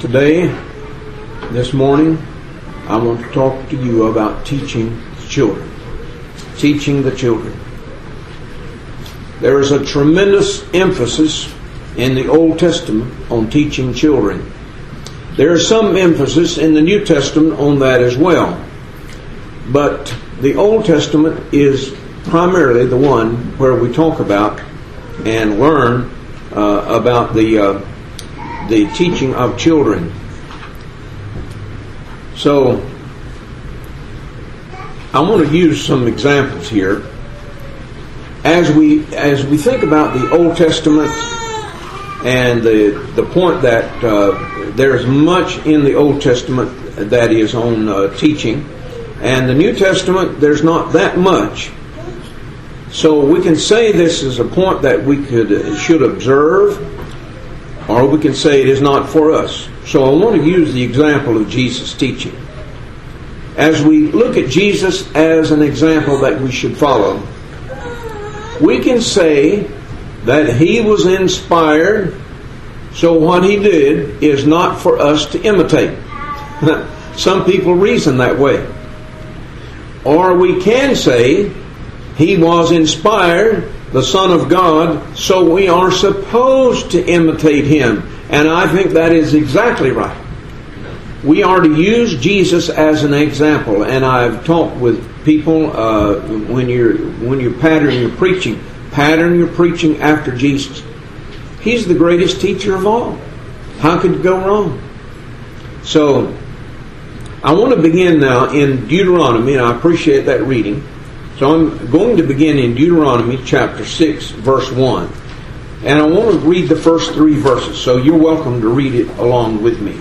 Today, this morning, I want to talk to you about teaching the children. Teaching the children. There is a tremendous emphasis in the Old Testament on teaching children. There is some emphasis in the New Testament on that as well. But the Old Testament is primarily the one where we talk about and learn about the teaching of children. So, I want to use some examples here. As we think about the Old Testament and the point that there's much in the Old Testament that is on teaching, and the New Testament there's not that much. So we can say this is a point that we should observe, or we can say it is not for us. So I want to use the example of Jesus' teaching. As we look at Jesus as an example that we should follow, we can say that he was inspired, so what he did is not for us to imitate. Some people reason that way. Or we can say he was inspired, the Son of God, so we are supposed to imitate him. And I think that is exactly right. We are to use Jesus as an example. And I've talked with people when you're pattern your preaching after Jesus. He's the greatest teacher of all. How could you go wrong? So I want to begin now in Deuteronomy, and I appreciate that reading. So I'm going to begin in Deuteronomy chapter 6, verse 1. And I want to read the first 3 verses, so you're welcome to read it along with me.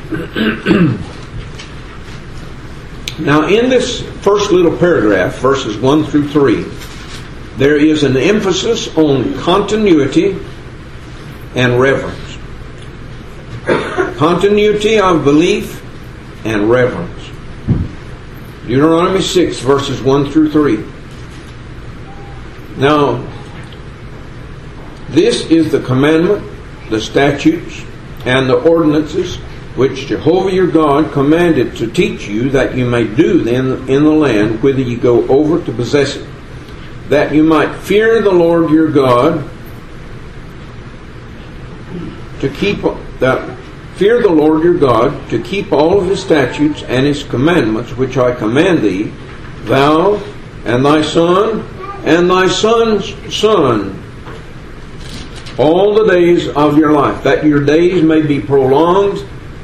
Now, in this first little paragraph, verses 1 through 3, there is an emphasis on continuity and reverence. Continuity of belief and reverence. Deuteronomy 6, verses 1 through 3. Now, this is the commandment, the statutes, and the ordinances which Jehovah your God commanded to teach you, that you may do them in the land whither you go over to possess it, that you might fear the Lord your God, to keep all of his statutes and his commandments which I command thee, thou and thy son and thy son's son, all the days of your life, that your days may be prolonged.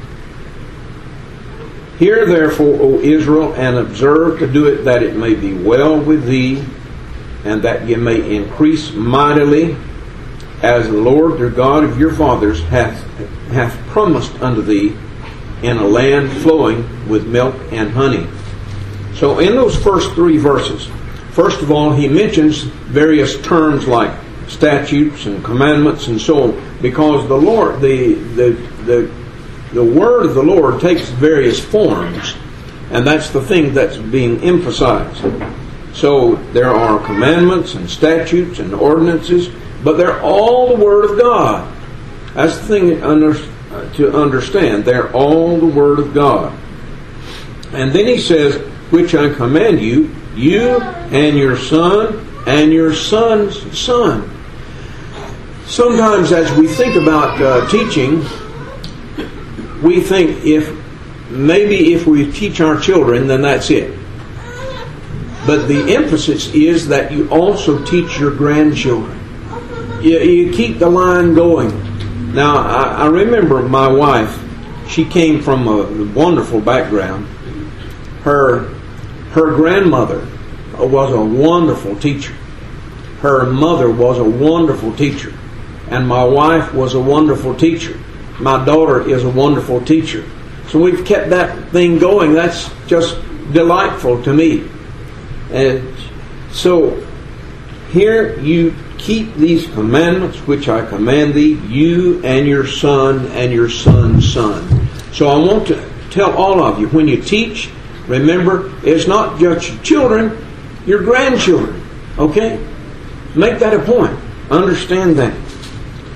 Hear therefore, O Israel, and observe to do it, that it may be well with thee, and that ye may increase mightily, as the Lord your God of your fathers hath promised unto thee, in a land flowing with milk and honey. So in those first 3 verses, first of all, he mentions various terms like statutes and commandments and so on, because the Lord, the word of the Lord takes various forms, and that's the thing that's being emphasized. So there are commandments and statutes and ordinances, but they're all the Word of God. That's the thing to understand. They're all the Word of God. And then he says, which I command you, you and your son and your son's son. Sometimes as we think about teaching, we think if we teach our children, then that's it. But the emphasis is that you also teach your grandchildren. You keep the line going. Now, I remember my wife, she came from a wonderful background. Her grandmother was a wonderful teacher. Her mother was a wonderful teacher. And my wife was a wonderful teacher. My daughter is a wonderful teacher. So we've kept that thing going. That's just delightful to me. And so here you keep these commandments which I command thee, you and your son and your son's son. So I want to tell all of you, when you teach, remember, it's not just your children, your grandchildren. Okay? Make that a point. Understand that.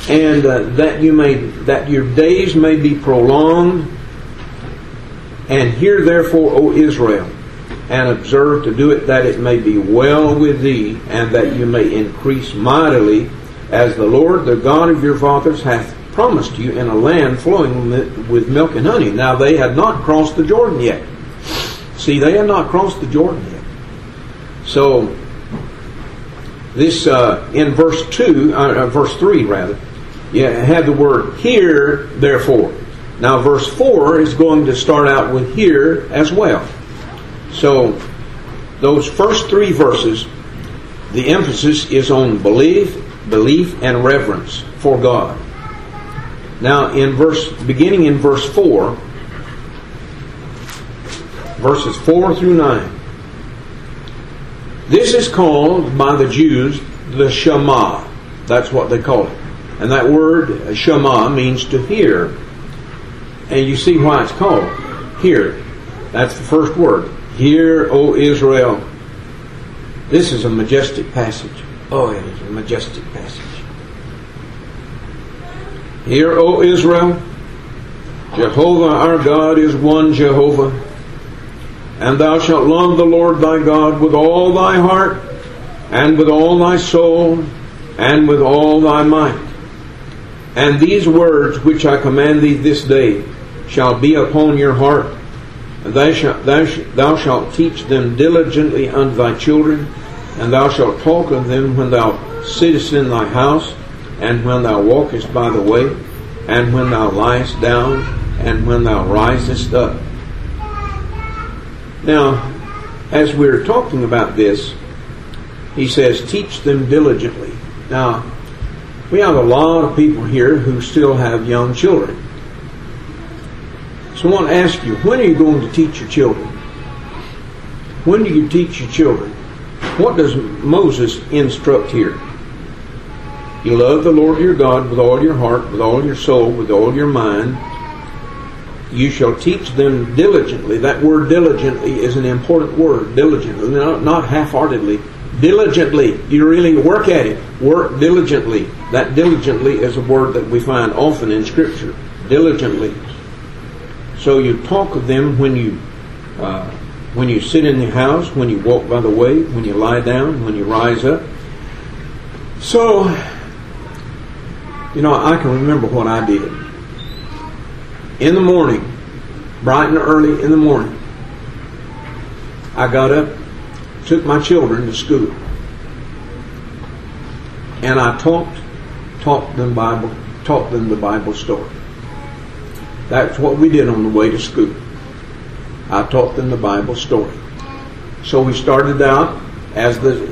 and that your days may be prolonged. And hear therefore, O Israel, and observe to do it, that it may be well with thee, and that you may increase mightily, as the Lord, the God of your fathers, hath promised you, in a land flowing with milk and honey. Now they had not crossed the Jordan yet. See, they had not crossed the Jordan yet. So this in verse 3 rather, you had the word hear therefore. Now verse 4 is going to start out with hear as well. So those first 3 verses, the emphasis is on belief and reverence for God. Now beginning in verse 4, verses 4 through 9, this is called by the Jews the Shema. That's what they call it. And that word Shema means to hear. And you see why it's called hear. That's the first word. Hear, O Israel. This is a majestic passage. Oh, it is a majestic passage. Hear, O Israel. Jehovah our God is one Jehovah. And thou shalt love the Lord thy God with all thy heart, and with all thy soul, and with all thy might. And these words which I command thee this day shall be upon your heart, and thou shalt teach them diligently unto thy children, and thou shalt talk of them when thou sittest in thy house, and when thou walkest by the way, and when thou liest down, and when thou risest up. Now, as we're talking about this, he says, teach them diligently. Now, we have a lot of people here who still have young children. So I want to ask you, when are you going to teach your children? When do you teach your children? What does Moses instruct here? You love the Lord your God with all your heart, with all your soul, with all your mind. You shall teach them diligently. That word diligently is an important word. Diligently, not half-heartedly. Diligently. You really work at it. Work diligently. That diligently is a word that we find often in Scripture. Diligently. So you talk of them when you sit in the house, when you walk by the way, when you lie down, when you rise up. So, I can remember what I did. In the morning, bright and early in the morning, I got up, took my children to school, and I taught them the Bible story. That's what we did on the way to school. I taught them the Bible story. So we started out as the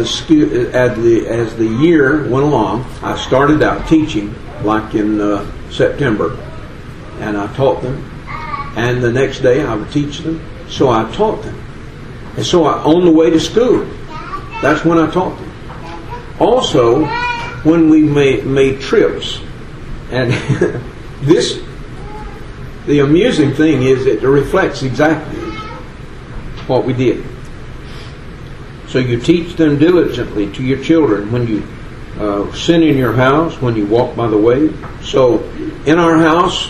year went along. I started out teaching like in September, and I taught them. And the next day I would teach them. So I taught them. And so on the way to school, that's when I taught them. Also, when we made trips, and the amusing thing is it reflects exactly what we did. So you teach them diligently to your children when you sit in your house, when you walk by the way. So in our house,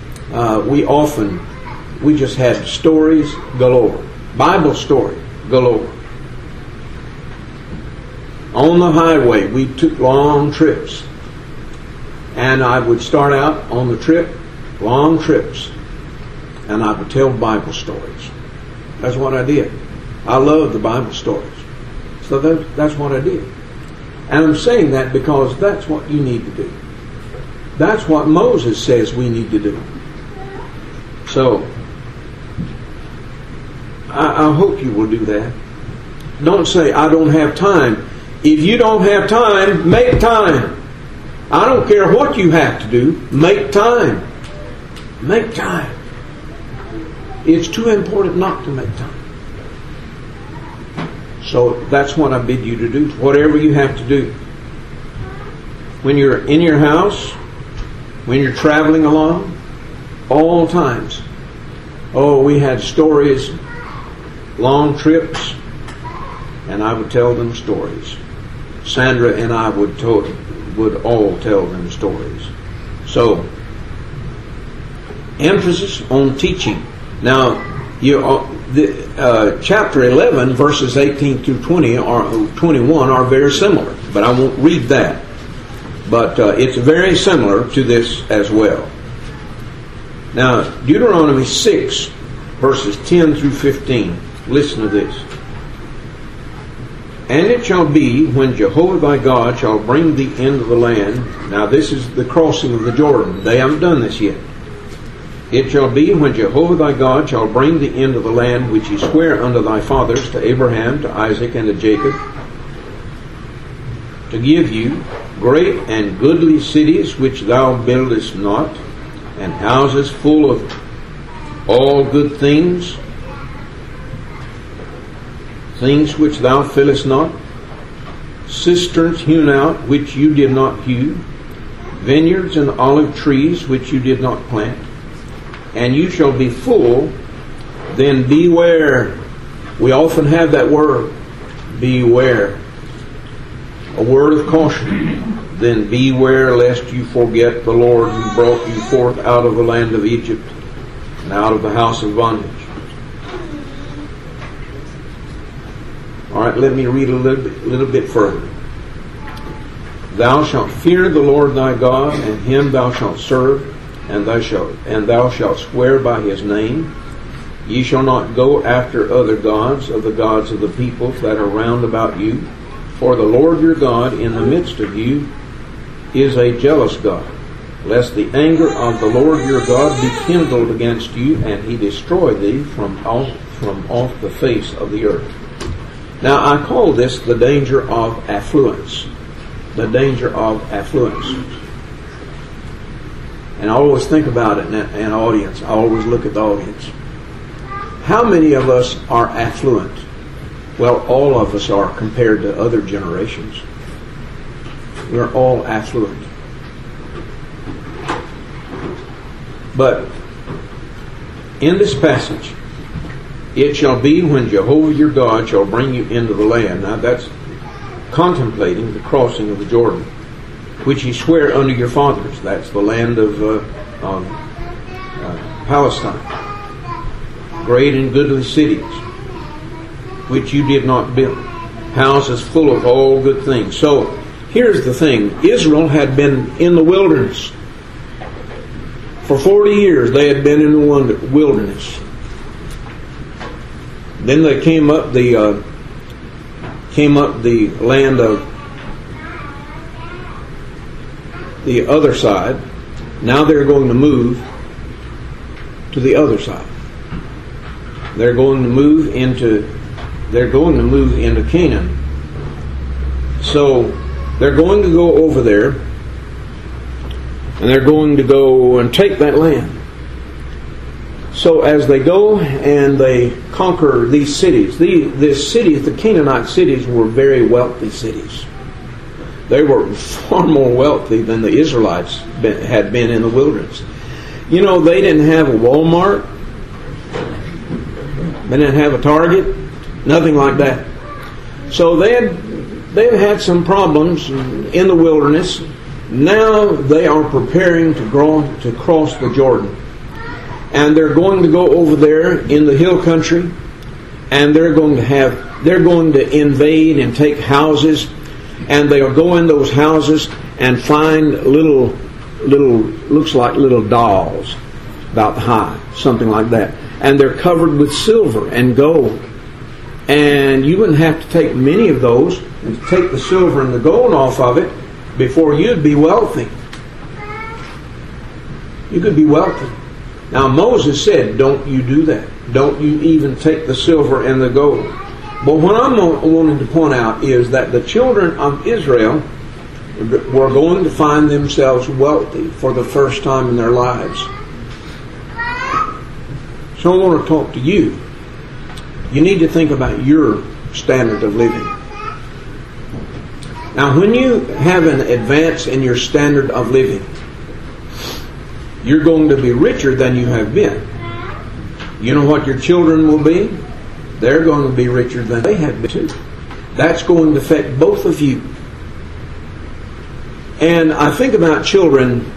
we just had stories galore. Bible story galore. On the highway, we took long trips. And I would start out on the trip, long trips, and I would tell Bible stories. That's what I did. I love the Bible stories. So that's what I did. And I'm saying that because that's what you need to do. That's what Moses says we need to do. So, I hope you will do that. Don't say, I don't have time. If you don't have time, make time. I don't care what you have to do. Make time. Make time. It's too important not to make time. So that's what I bid you to do. Whatever you have to do. When you're in your house, when you're traveling along, all times. Oh, we had stories, long trips, and I would tell them stories. Sandra and I would would all tell them stories. So, emphasis on teaching. Now, chapter 11, verses 18 through 21 are very similar, but I won't read that. But it's very similar to this as well. Now, Deuteronomy 6, verses 10 through 15. Listen to this. And it shall be, when Jehovah thy God shall bring thee into the land. Now, this is the crossing of the Jordan. They haven't done this yet. It shall be, when Jehovah thy God shall bring thee into the land which he sware unto thy fathers, to Abraham, to Isaac, and to Jacob, to give you great and goodly cities which thou buildest not, and houses full of all good things, things which thou fillest not, cisterns hewn out which you did not hew, vineyards and olive trees which you did not plant, and you shall be full. Then beware. We often have that word, beware, a word of caution. Then beware lest you forget the Lord who brought you forth out of the land of Egypt and out of the house of bondage. All right, let me read a little bit further. Thou shalt fear the Lord thy God, and him thou shalt serve, and thou shalt swear by his name. Ye shall not go after other gods of the peoples that are round about you. For the Lord your God in the midst of you is a jealous God, lest the anger of the Lord your God be kindled against you, and he destroy thee from off the face of the earth. Now, I call this the danger of affluence. The danger of affluence. And I always think about it in an audience. I always look at the audience. How many of us are affluent? Well, all of us are compared to other generations. We're all affluent. But in this passage, it shall be when Jehovah your God shall bring you into the land. Now that's contemplating the crossing of the Jordan, which he sware unto your fathers. That's the land of Palestine. Great and goodly cities, which you did not build. Houses full of all good things. So, here's the thing. Israel had been in the wilderness. For 40 years they had been in the wilderness. Then they came up the land of the other side. Now they're going to move to the other side. They're going to move into Canaan. So they're going to go over there, and they're going to go and take that land. So as they go and they conquer these cities, the Canaanite cities were very wealthy cities. They were far more wealthy than the Israelites had been in the wilderness. You know, they didn't have a Walmart. They didn't have a Target. Nothing like that. So they've had some problems in the wilderness. Now they are preparing to cross the Jordan. And they're going to go over there in the hill country, and they're going to invade and take houses, and they'll go in those houses and find little looks like little dolls about high, something like that. And they're covered with silver and gold. And you wouldn't have to take many of those and take the silver and the gold off of it before you'd be wealthy. You could be wealthy. Now Moses said, don't you do that. Don't you even take the silver and the gold. But what I'm wanting to point out is that the children of Israel were going to find themselves wealthy for the first time in their lives. So I want to talk to you. You need to think about your standard of living. Now, when you have an advance in your standard of living, you're going to be richer than you have been. You know what your children will be? They're going to be richer than they have been too. That's going to affect both of you. And I think about children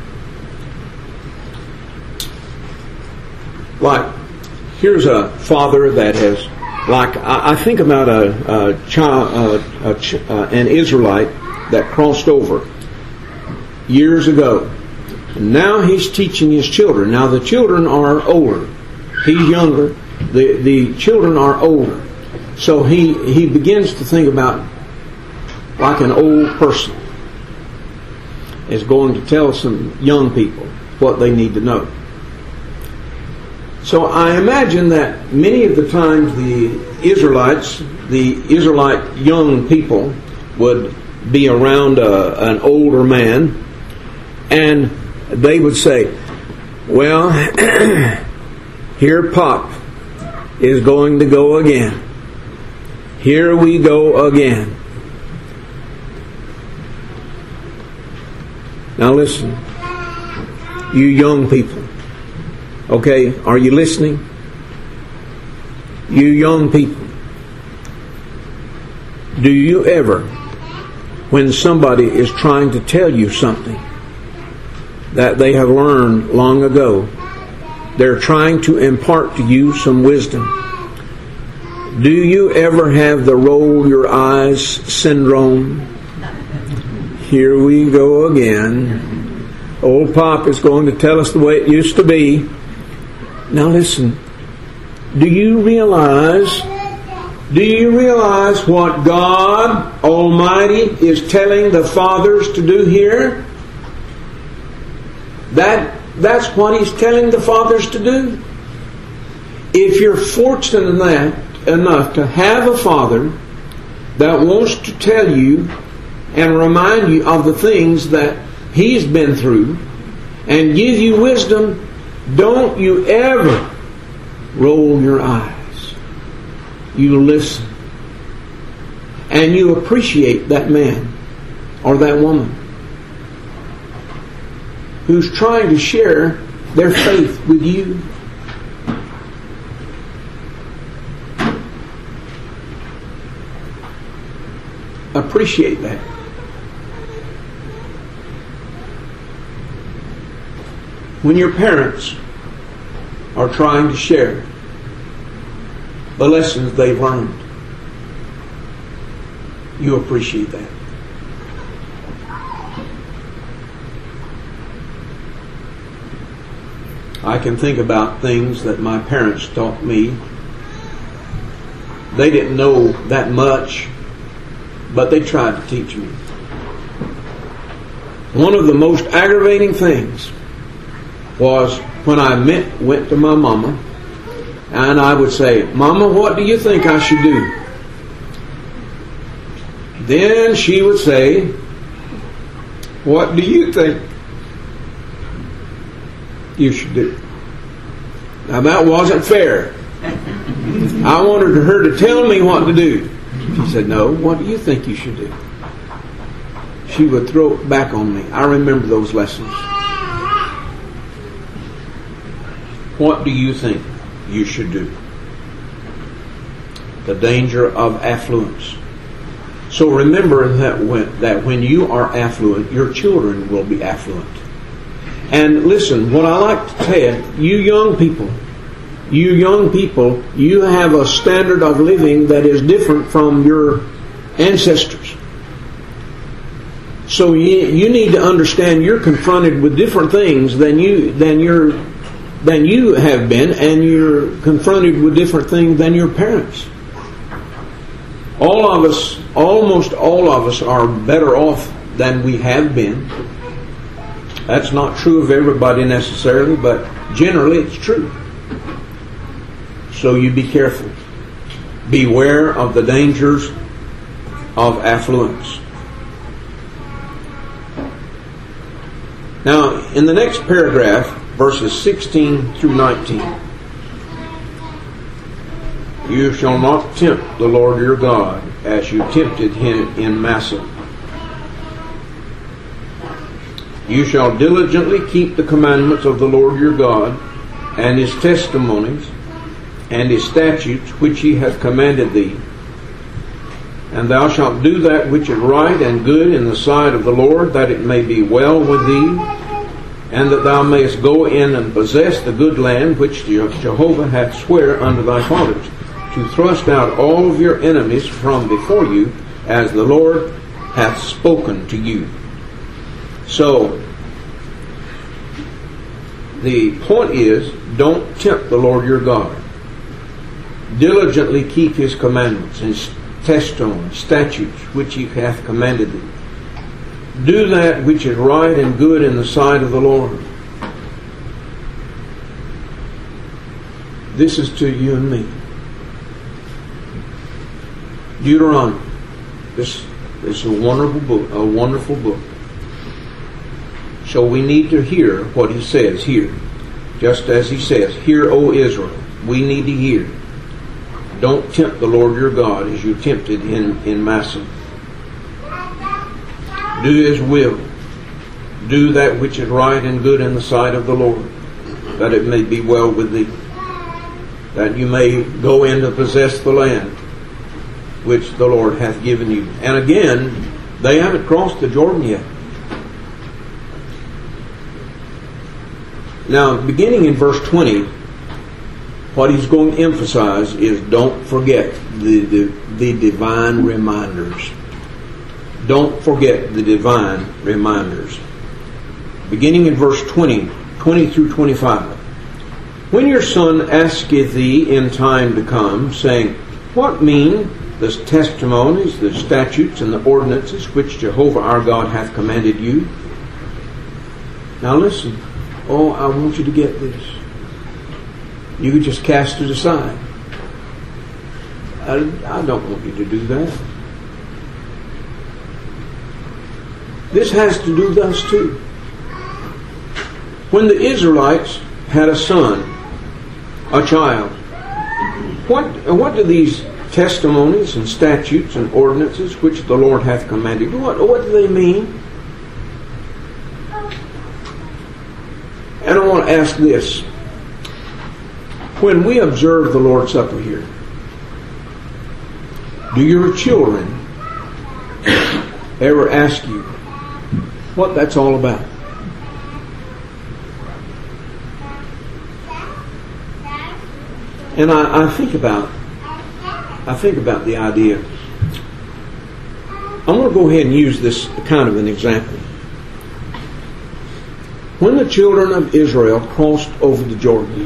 like, here's a father that has, like, I think about a child, an Israelite that crossed over years ago. And now he's teaching his children. Now the children are older. He's younger. The children are older. So he begins to think about, like an old person is going to tell some young people what they need to know. So I imagine that many of the times the Israelite young people would be around an older man, and they would say, well, here Pop is going to go again. Here we go again. Now listen, you young people. Okay, are you listening? You young people. Do you ever, when somebody is trying to tell you something that they have learned long ago, they're trying to impart to you some wisdom, do you ever have the roll your eyes syndrome? Here we go again. Old Pop is going to tell us the way it used to be. Now listen, do you realize what God Almighty is telling the fathers to do here? That's what He's telling the fathers to do. If you're fortunate enough to have a father that wants to tell you and remind you of the things that he's been through and give you wisdom, don't you ever roll your eyes. You listen. And you appreciate that man or that woman who's trying to share their faith with you. Appreciate that. When your parents are trying to share the lessons they've learned, you appreciate that. I can think about things that my parents taught me. They didn't know that much, but they tried to teach me. One of the most aggravating things was when I went to my mama and I would say, Mama, what do you think I should do? Then she would say, what do you think you should do? Now that wasn't fair. I wanted her to tell me what to do. She said, no, what do you think you should do? She would throw it back on me. I remember those lessons. What do you think you should do? The danger of affluence. So remember that when you are affluent, your children will be affluent. And listen, what I like to tell you young people, you have a standard of living that is different from your ancestors. So you need to understand you're confronted with different things than you have been, and you're confronted with different things than your parents. Almost all of us are better off than we have been. That's not true of everybody necessarily, but generally it's true. So you be careful. Beware of the dangers of affluence. Now, in the next paragraph, verses 16 through 19, you shall not tempt the Lord your God as you tempted him in Massah. You shall diligently keep the commandments of the Lord your God and his testimonies and his statutes which he hath commanded thee, And thou shalt do that which is right and good in the sight of the Lord, that it may be well with thee, and that thou mayest go in and possess the good land which Jehovah hath swear unto thy fathers, to thrust out all of your enemies from before you, as the Lord hath spoken to you. So, the point is, don't tempt the Lord your God. Diligently keep His commandments, His testimonies, statutes, which He hath commanded thee. Do that which is right and good in the sight of the Lord. This is to you and me. Deuteronomy. This is a wonderful book. So we need to hear what he says here. Just as he says, "Hear, O Israel." We need to hear. Don't tempt the Lord your God as you tempted in Massah. Do His will. Do that which is right and good in the sight of the Lord, that it may be well with thee, that you may go in to possess the land which the Lord hath given you. And again, they haven't crossed the Jordan yet. Now, beginning in verse 20, what he's going to emphasize is don't forget the divine reminders. Don't forget the divine reminders. Beginning in verse 20 through 25. When your son asketh thee in time to come, saying, What mean the testimonies, the statutes, and the ordinances which Jehovah our God hath commanded you? Now listen. Oh, I want you to get this. You could just cast it aside. I don't want you to do that. This has to do with us too. When the Israelites had a son, a child, what do these testimonies and statutes and ordinances which the Lord hath commanded, what do they mean? And I want to ask this. When we observe the Lord's Supper here, do your children ever ask you what that's all about? And I think about the idea. I'm going to go ahead and use this kind of an example. When the children of Israel crossed over the Jordan,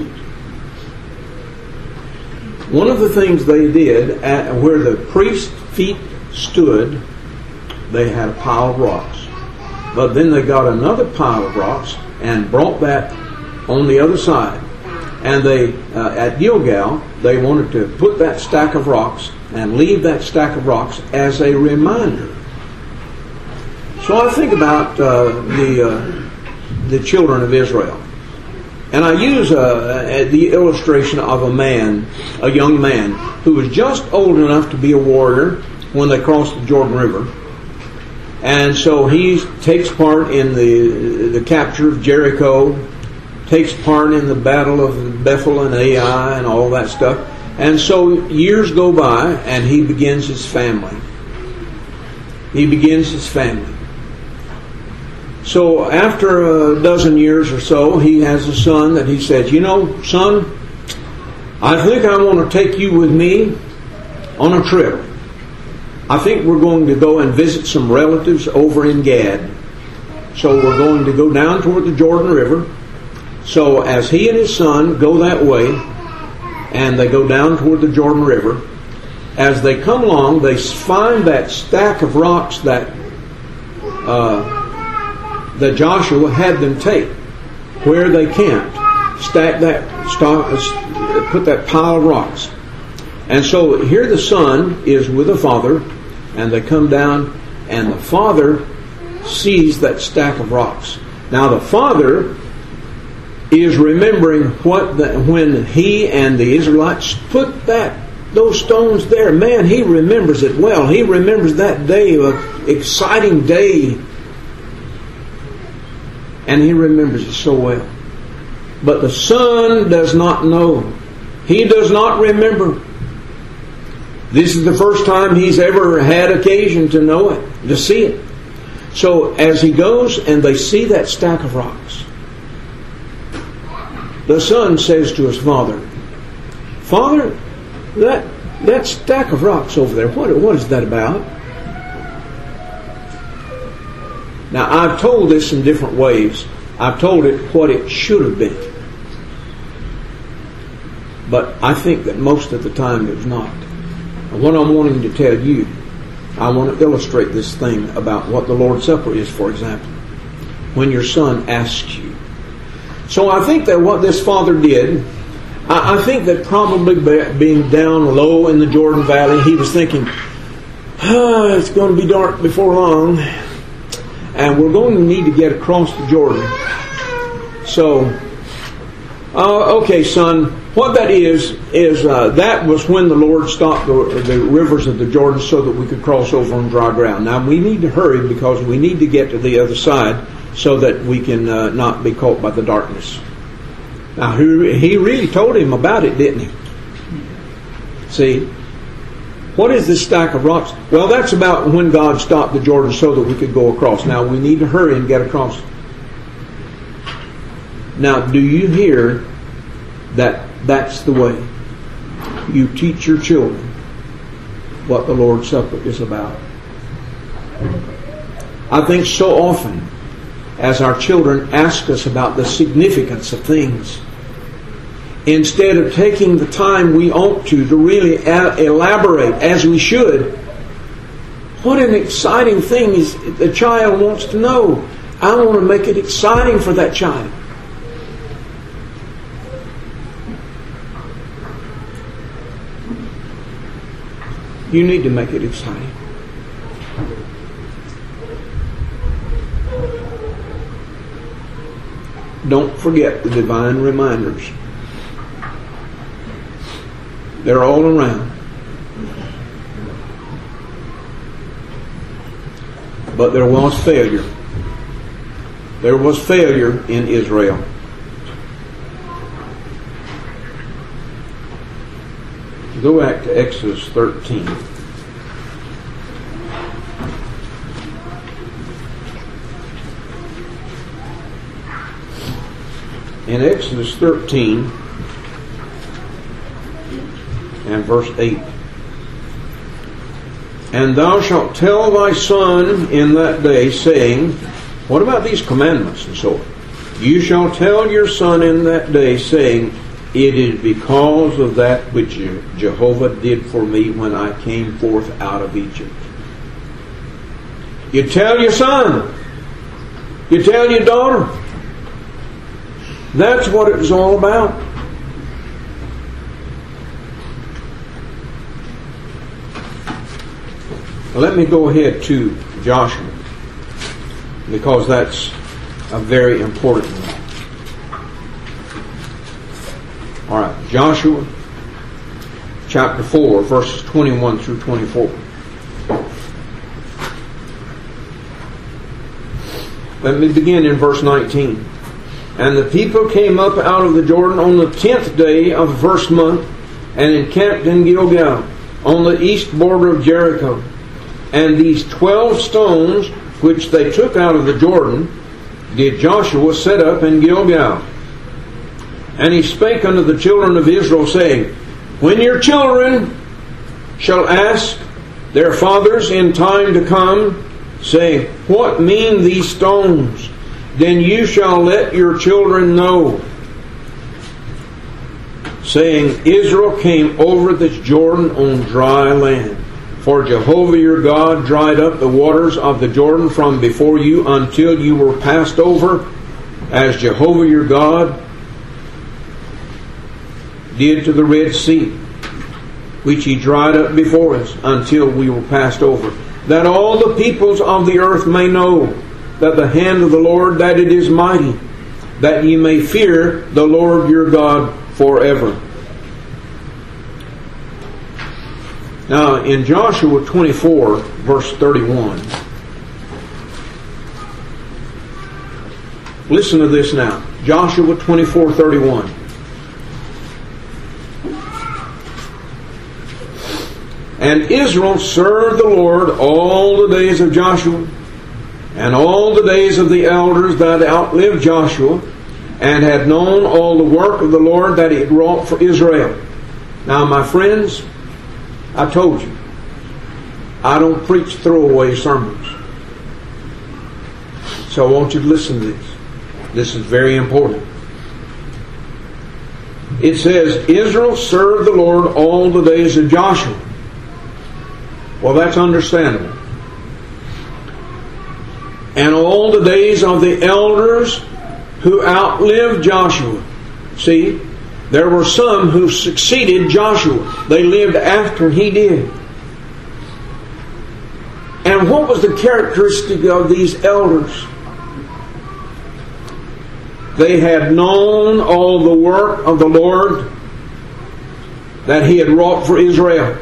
one of the things they did at where the priest's feet stood, they had a pile of rocks. But then they got another pile of rocks and brought that on the other side. And they, at Gilgal, they wanted to put that stack of rocks and leave that stack of rocks as a reminder. So I think about the children of Israel. And I use the illustration of a young man, who was just old enough to be a warrior when they crossed the Jordan River. And so he takes part in the capture of Jericho, takes part in the battle of Bethel and Ai and all that stuff. And so years go by and he begins his family. So after a dozen years or so, he has a son that he says, son, I think I want to take you with me on a trip. I think we're going to go and visit some relatives over in Gad. So we're going to go down toward the Jordan River. So as he and his son go that way, and they go down toward the Jordan River, as they come along, they find that stack of rocks that Joshua had them take, where they camped, put that pile of rocks. And so here the son is with the father, and they come down, and the father sees that stack of rocks. Now the father is remembering when he and the Israelites put those stones there. Man, he remembers it well. He remembers that day, an exciting day. And he remembers it so well. But the son does not know. He does not remember. This is the first time he's ever had occasion to know it, to see it. So as he goes and they see that stack of rocks, the son says to his father, "Father, that stack of rocks over there, what is that about?" Now, I've told this in different ways. I've told it what it should have been. But I think that most of the time it's not. And what I'm wanting to tell you, I want to illustrate this thing about what the Lord's Supper is, for example. When your son asks you. So I think that what this father did, I think that probably being down low in the Jordan Valley, he was thinking, it's going to be dark before long, and we're going to need to get across the Jordan. So, okay, son, what that is that was when the Lord stopped the rivers of the Jordan so that we could cross over on dry ground. Now, we need to hurry because we need to get to the other side so that we can not be caught by the darkness. Now, he really told him about it, didn't he? See, what is this stack of rocks? Well, that's about when God stopped the Jordan so that we could go across. Now, we need to hurry and get across. Now, do you hear that that's the way you teach your children what the Lord's Supper is about? I think so often as our children ask us about the significance of things, instead of taking the time we ought to really elaborate as we should, what an exciting thing is the child wants to know. I want to make it exciting for that child. You need to make it exciting. Don't forget the divine reminders. They're all around. But there was failure. There was failure in Israel. Go back to Exodus 13. In Exodus 13 and verse 8. And thou shalt tell thy son in that day, saying, what about these commandments and so on? You shall tell your son in that day, saying, it is because of that which Jehovah did for me when I came forth out of Egypt. You tell your son. You tell your daughter. That's what it was all about. Let me go ahead to Joshua, because that's a very important one. All right, Joshua chapter 4, verses 21 through 24. Let me begin in verse 19. And the people came up out of the Jordan on the 10th day of the first month, and encamped in Gilgal, on the east border of Jericho. And these 12 stones, which they took out of the Jordan, did Joshua set up in Gilgal. And he spake unto the children of Israel, saying, when your children shall ask their fathers in time to come, saying, what mean these stones? Then you shall let your children know, saying, Israel came over this Jordan on dry land. For Jehovah your God dried up the waters of the Jordan from before you until you were passed over, as Jehovah your God did to the Red Sea, which he dried up before us until we were passed over. That all the peoples of the earth may know that the hand of the Lord, that it is mighty, that ye may fear the Lord your God forever. Now, in Joshua 24, verse 31, listen to this now. Joshua 24:31. And Israel served the Lord all the days of Joshua, and all the days of the elders that outlived Joshua, and had known all the work of the Lord that He had wrought for Israel. Now, my friends, I told you, I don't preach throwaway sermons. So I want you to listen to this. This is very important. It says, Israel served the Lord all the days of Joshua. Well, that's understandable. And all the days of the elders who outlived Joshua. See, there were some who succeeded Joshua. They lived after he did. And what was the characteristic of these elders? They had known all the work of the Lord that He had wrought for Israel.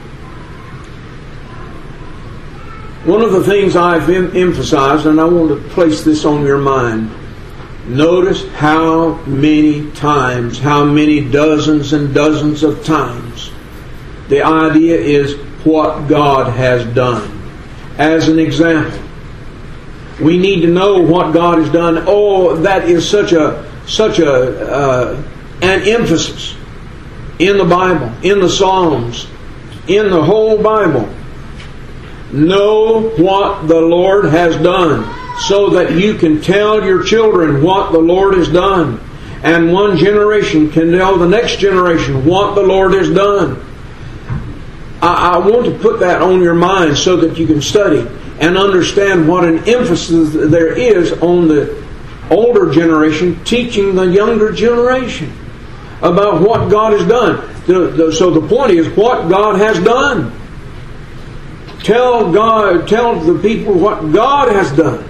One of the things I've emphasized, and I want to place this on your mind, notice how many times, how many dozens and dozens of times, the idea is what God has done. As an example, we need to know what God has done. Oh, that is such an emphasis in the Bible, in the Psalms, in the whole Bible. Know what the Lord has done, so that you can tell your children what the Lord has done. And one generation can tell the next generation what the Lord has done. I want to put that on your mind so that you can study and understand what an emphasis there is on the older generation teaching the younger generation about what God has done. So the point is what God has done. Tell the people what God has done.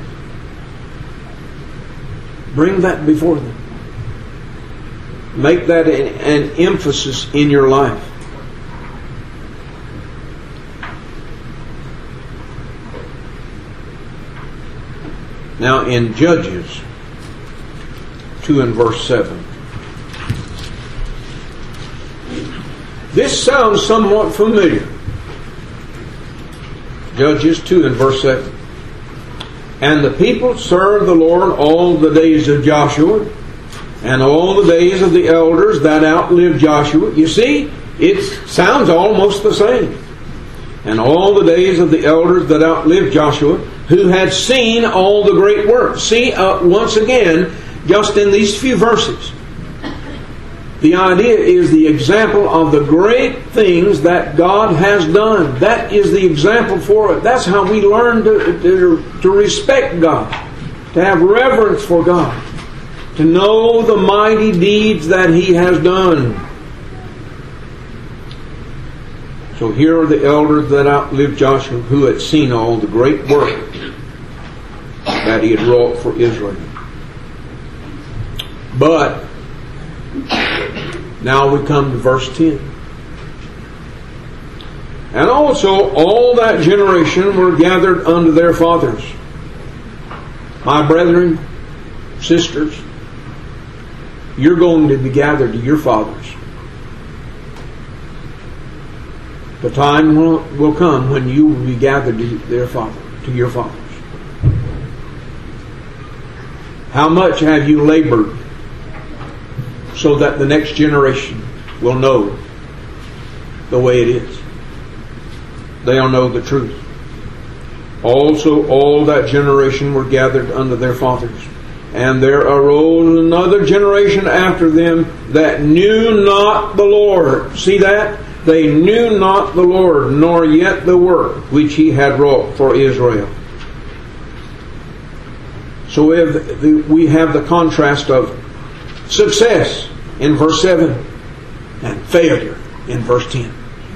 Bring that before them. Make that an emphasis in your life. Now in Judges 2 and verse 7. This sounds somewhat familiar. Judges 2 and verse 7. And the people served the Lord all the days of Joshua, and all the days of the elders that outlived Joshua. You see, it sounds almost the same. And all the days of the elders that outlived Joshua, who had seen all the great works. See, once again, just in these few verses, the idea is the example of the great things that God has done. That is the example for it. That's how we learn to respect God, to have reverence for God, to know the mighty deeds that He has done. So here are the elders that outlived Joshua, who had seen all the great work that He had wrought for Israel. But now we come to verse 10. And also all that generation were gathered unto their fathers. My brethren, sisters, you're going to be gathered to your fathers. The time will come when you will be gathered to your fathers. How much have you labored so that the next generation will know the way it is? They'll know the truth. Also all that generation were gathered unto their fathers. And there arose another generation after them that knew not the Lord. See that? They knew not the Lord, nor yet the work which He had wrought for Israel. So we have the contrast of success in verse 7 and failure in verse 10.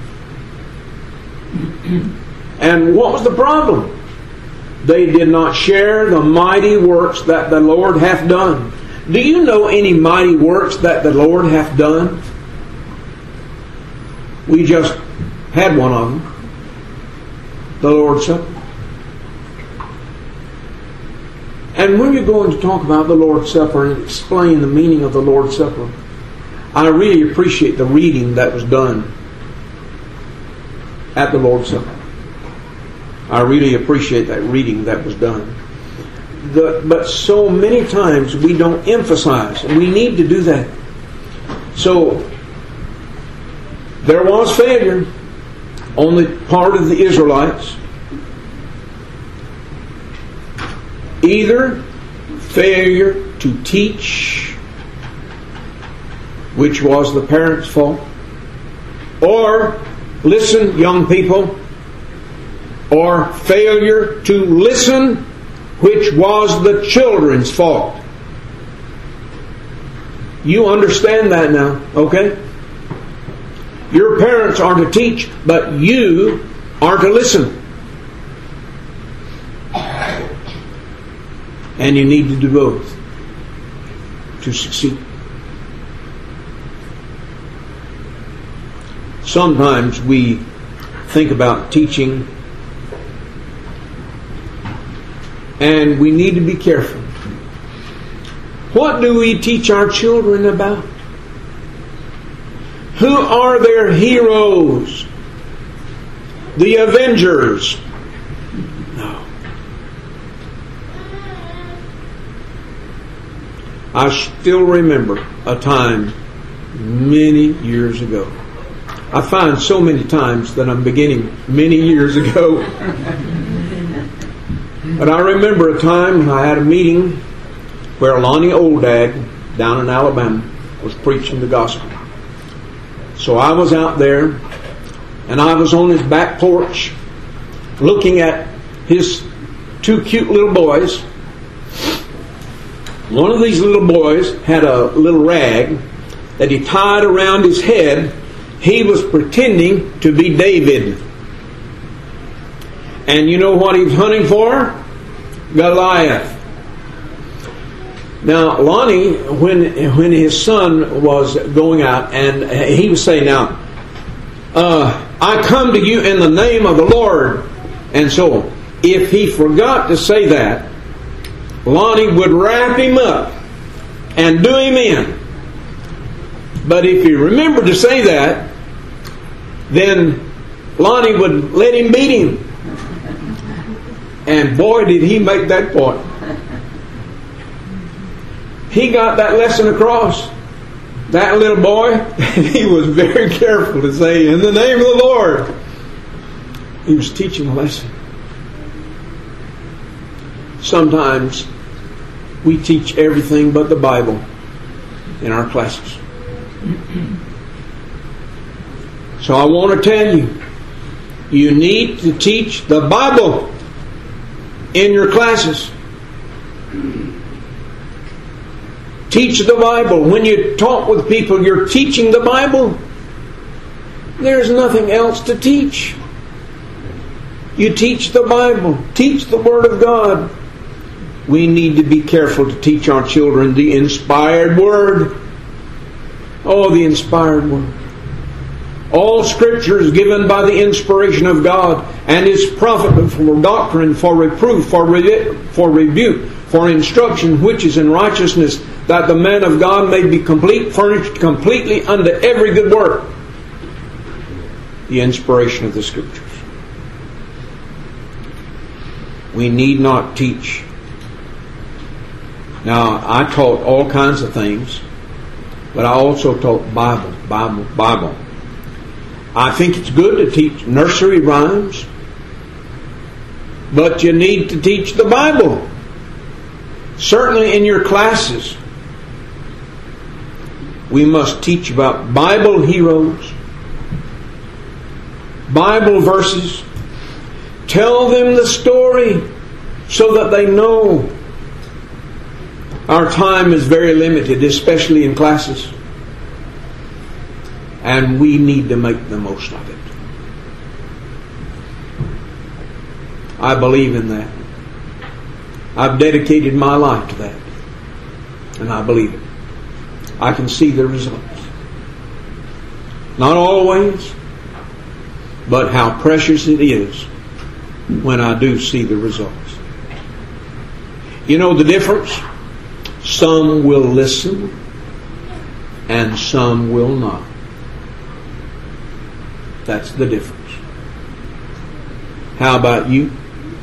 And what was the problem? They did not share the mighty works that the Lord hath done. Do you know any mighty works that the Lord hath done? We just had one of them, the Lord's Supper. And when you're going to talk about the Lord's Supper and explain the meaning of the Lord's Supper, I really appreciate the reading that was done at the Lord's Supper. I really appreciate that reading that was done. But so many times we don't emphasize, and we need to do that. So there was failure on the part of the Israelites. Either failure to teach, which was the parents' fault, or, listen, young people, or failure to listen, which was the children's fault. You understand that now, okay? Your parents are to teach, but you are to listen. And you need to do both to succeed. Sometimes we think about teaching, and we need to be careful. What do we teach our children about? Who are their heroes? The Avengers? No. I still remember a time many years ago. I find so many times that I'm beginning many years ago. But I remember a time when I had a meeting where Lonnie Oldad down in Alabama was preaching the gospel. So I was out there, and I was on his back porch looking at his two cute little boys. One of these little boys had a little rag that he tied around his head. He was pretending to be David. And you know what he was hunting for? Goliath. Now, Lonnie, when his son was going out, and he was saying, now, I come to you in the name of the Lord. And so, if he forgot to say that, Lonnie would wrap him up and do him in. But if he remembered to say that, then Lonnie would let him beat him. And boy, did he make that point. He got that lesson across. That little boy, he was very careful to say, in the name of the Lord. He was teaching a lesson. Sometimes we teach everything but the Bible in our classes. So I want to tell you, you need to teach the Bible in your classes. Teach the Bible. When you talk with people, you're teaching the Bible. There's nothing else to teach. You teach the Bible. Teach the Word of God. We need to be careful to teach our children the inspired Word. Oh, the inspired Word. All Scripture is given by the inspiration of God and is profitable for doctrine, for reproof, for rebuke, for instruction which is in righteousness, that the man of God may be complete, furnished completely unto every good work. The inspiration of the Scriptures. We need not teach. Now, I taught all kinds of things, but I also taught Bible. I think it's good to teach nursery rhymes, but you need to teach the Bible. Certainly in your classes, we must teach about Bible heroes, Bible verses. Tell them the story so that they know. Our time is very limited, especially in classes. And we need to make the most of it. I believe in that. I've dedicated my life to that. And I believe it. I can see the results. Not always, but how precious it is when I do see the results. You know the difference? Some will listen and some will not. That's the difference. How about you?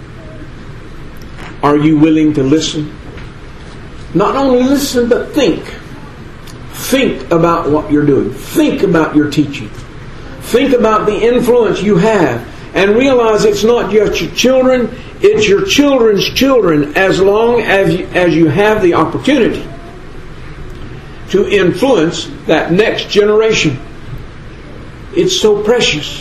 Are you willing to listen? Not only listen, but think. Think about what you're doing. Think about your teaching. Think about the influence you have. And realize it's not just your children, it's your children's children, as long as you have the opportunity to influence that next generation. It's so precious.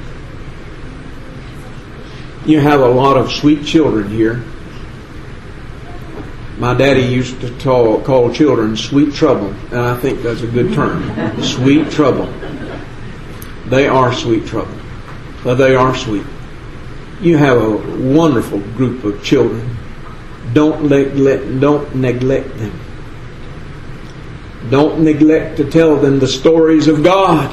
You have a lot of sweet children here. My daddy used to call children sweet trouble, and I think that's a good term. Sweet trouble. They are sweet trouble. But they are sweet. You have a wonderful group of children. Don't neglect them. Don't neglect to tell them the stories of God.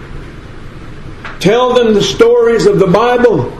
Tell them the stories of the Bible.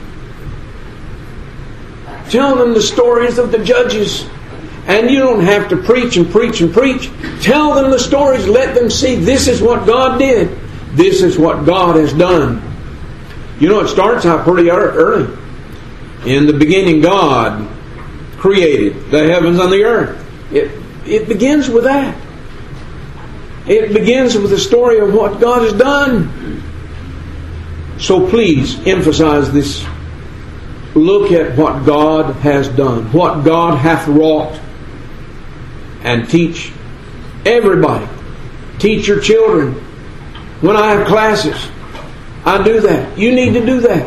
Tell them the stories of the judges. And you don't have to preach and preach and preach. Tell them the stories. Let them see this is what God did. This is what God has done. You know, it starts out pretty early. In the beginning, God created the heavens and the earth. It begins with that. It begins with the story of what God has done. So please emphasize this. Look at what God has done, what God hath wrought, and teach everybody. Teach your children. When I have classes, I do that. You need to do that.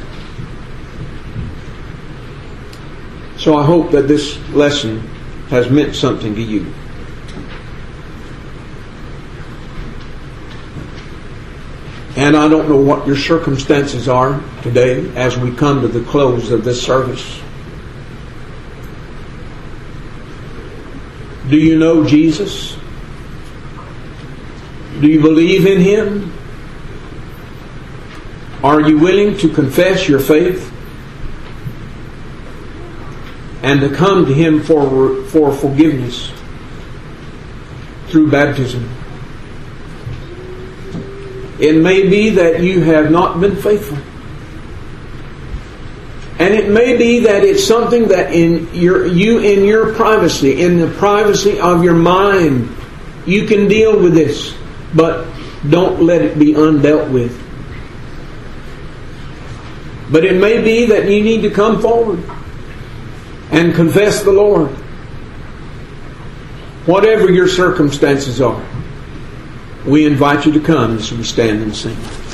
So I hope that this lesson has meant something to you. And I don't know what your circumstances are today as we come to the close of this service. Do you know Jesus? Do you believe in Him? Are you willing to confess your faith and to come to Him for forgiveness through baptism? It may be that you have not been faithful. And it may be that it's something that in your privacy, in the privacy of your mind, you can deal with this. But don't let it be undealt with. But it may be that you need to come forward and confess the Lord. Whatever your circumstances are, we invite you to come as we stand and sing.